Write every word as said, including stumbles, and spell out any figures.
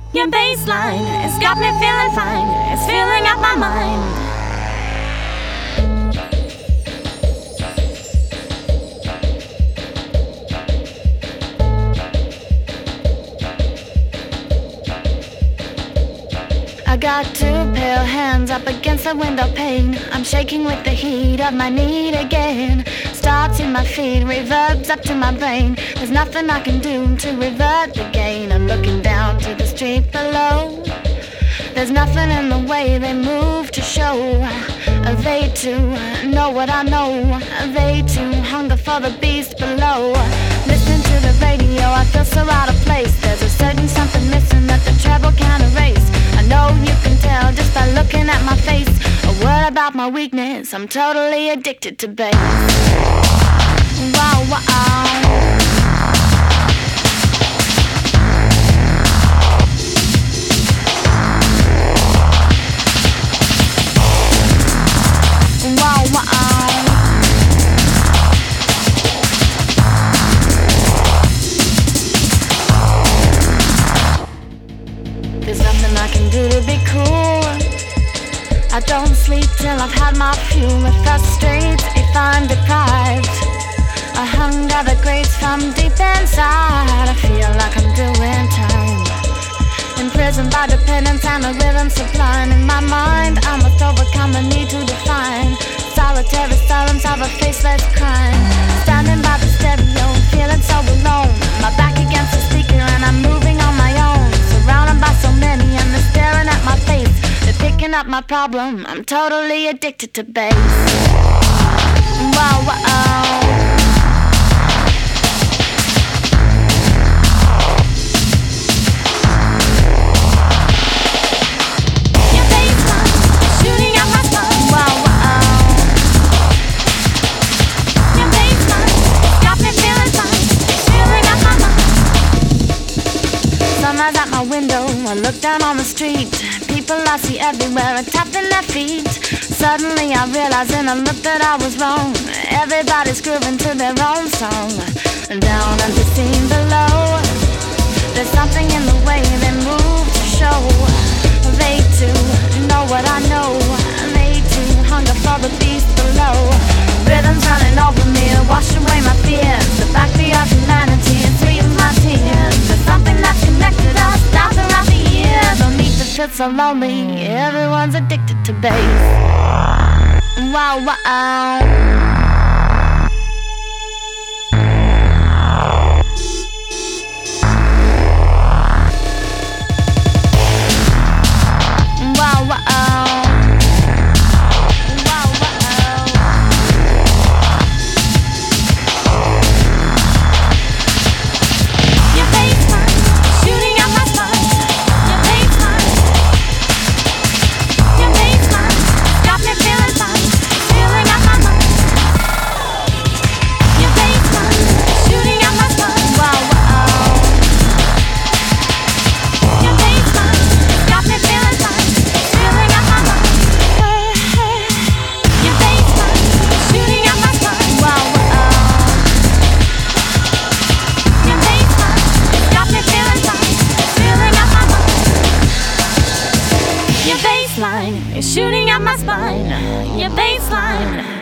Your baseline has got me feeling fine. It's filling up my mind. I got two pale hands up against the window pane. I'm shaking with the heat of my need again. Starts in my feet, reverbs up to my brain. There's nothing I can do to revert the gain. I'm looking down to the street below. There's nothing in the way they move to show. They too know what I know. They too hunger for the beast below. Listening to the radio, I feel so out of place. There's a certain something missing that the treble can't erase. I know you can tell just by looking at my face. A word about my weakness, I'm totally addicted to bass. Wow, wow. Wow, wow. There's nothing I can do to be cool. I don't sleep till I've had my fuel. It frustrates if I'm deprived. A hunger that grates from deep inside. I feel like I'm doing time, imprisoned by dependence and a rhythm sublime. In my mind, I must overcome the need to define solitary silence of a faceless crime. Standing by the stereo, feeling so alone. My back against the speaker and I'm moving on my own. Surrounded by so many and they're staring at my face. They're picking up my problem, I'm totally addicted to bass. Wow, wow. At my window, I look down on the street. People I see everywhere are tapping their feet. Suddenly I realize in a look that I was wrong. Everybody's grooving to their own song. Down at the scene below, there's something in the way they move to show. They too know what I know. They too hunger for the beast below. Rhythms running over me, wash away my fears. The backbeat of humanity and sweeten my tears. There's something that's connected us down throughout the years. Don't need to feel so lonely, everyone's addicted to bass. Wow, wow. You're shooting up my spine. Your baseline